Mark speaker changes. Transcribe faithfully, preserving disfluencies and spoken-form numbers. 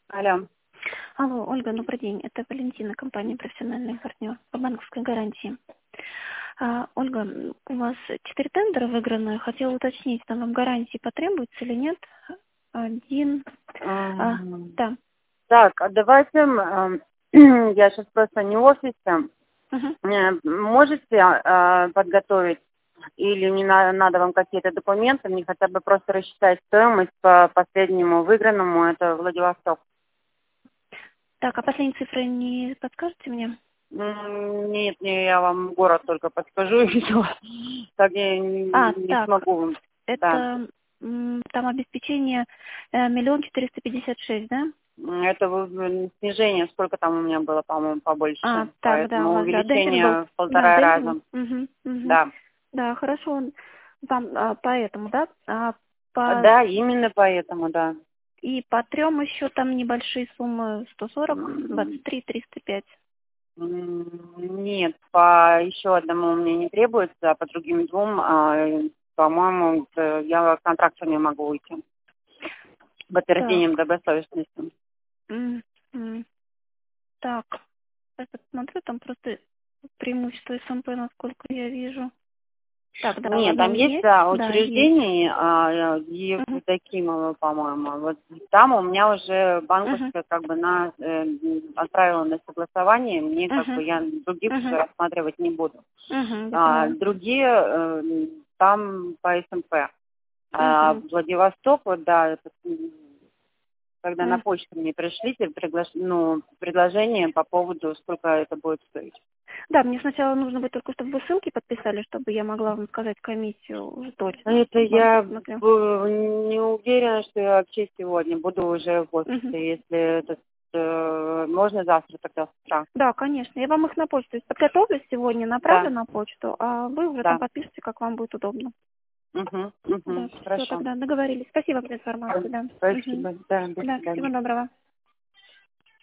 Speaker 1: Алло.
Speaker 2: Алло, Ольга, добрый день. Это Валентина, компания «Профессиональный партнер» по банковской гарантии. А, Ольга, м, у вас четыре тендера выиграны. Хотела уточнить, там вам гарантии потребуется или нет? Один. А,
Speaker 1: М,
Speaker 2: да.
Speaker 1: Так, а давайте, м, я сейчас просто не в офисе.
Speaker 2: Мгм.
Speaker 1: Э, Можете а, подготовить или не на- надо вам какие-то документы, мне хотя бы просто рассчитать стоимость по последнему выигранному, это Владивосток.
Speaker 2: Так, а последние цифры не подскажете мне?
Speaker 1: М, Нет, не, я вам город только подскажу, и всё. Так я не
Speaker 2: А,
Speaker 1: не
Speaker 2: так,
Speaker 1: смогу. Да.
Speaker 2: это м, там обеспечение э, миллион четыреста пятьдесят шесть, да?
Speaker 1: М, Это вы- снижение, сколько там у меня было, по-моему,
Speaker 2: А,
Speaker 1: побольше.
Speaker 2: так, да, у
Speaker 1: Поэтому
Speaker 2: вас, да, демпинг был.
Speaker 1: увеличение в
Speaker 2: Да,
Speaker 1: полтора
Speaker 2: демпинг.
Speaker 1: раза.
Speaker 2: Угу, угу.
Speaker 1: Да.
Speaker 2: Да, хорошо. Там а, поэтому, да? А по
Speaker 1: Да, именно поэтому, да.
Speaker 2: и по трем еще там небольшие суммы сто сорок,
Speaker 1: М,
Speaker 2: двадцать три, триста пять.
Speaker 1: м, Нет, по еще одному мне не требуется, а по другим двум, а, э, по-моему, э, я контрактами могу уйти. Подтверждением
Speaker 2: Так.
Speaker 1: добросовестности.
Speaker 2: м, м, Так. Сейчас я посмотрю, там просто преимущество СМП, насколько я вижу. Так, да, в
Speaker 1: Нет, там
Speaker 2: одном
Speaker 1: есть,
Speaker 2: есть,
Speaker 1: да,
Speaker 2: да, есть.
Speaker 1: учреждение а,
Speaker 2: Угу,
Speaker 1: Евдокимова, по-моему. Вот там у меня уже
Speaker 2: угу,
Speaker 1: банковская как бы на э, отправила на согласование, мне как бы
Speaker 2: угу,
Speaker 1: я других уже
Speaker 2: угу,
Speaker 1: рассматривать не буду.
Speaker 2: угу, я
Speaker 1: А,
Speaker 2: поняла.
Speaker 1: другие э, там по СМП. А
Speaker 2: Угу,
Speaker 1: Владивосток, вот да, это, м, когда на
Speaker 2: угу.
Speaker 1: почту мне пришлите пригла- ну, предложение по поводу, сколько это будет стоить.
Speaker 2: Да, мне сначала нужно будет только, чтобы вы ссылки подписали, чтобы я могла вам сказать комиссию уже точно.
Speaker 1: Это
Speaker 2: Банк
Speaker 1: я
Speaker 2: посмотрю.
Speaker 1: б- не уверена, что я вообще сегодня буду уже в офисе.
Speaker 2: Угу.
Speaker 1: Если это э, можно завтра тогда с утра.
Speaker 2: Да, конечно. Я вам их на почту подготовлю сегодня, направлю
Speaker 1: Да,
Speaker 2: на почту, а вы уже там
Speaker 1: да.
Speaker 2: подпишите, как вам будет удобно.
Speaker 1: Угу,
Speaker 2: Да,
Speaker 1: угу,
Speaker 2: все,
Speaker 1: хорошо.
Speaker 2: тогда договорились. Спасибо за информацию, да. Угу.
Speaker 1: Спасибо. Да, до
Speaker 2: Да, всего
Speaker 1: свидания.
Speaker 2: доброго.